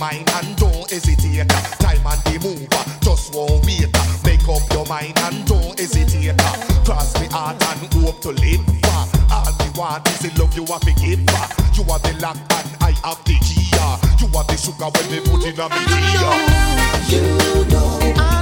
mind and don't hesitate. Time and the mover, just won't wait. Make up your mind and don't hesitate. Cross the heart and hope to live. All we want is the love you have to give. You are the lock and I have the key. You are the sugar when they put in a me tea. You know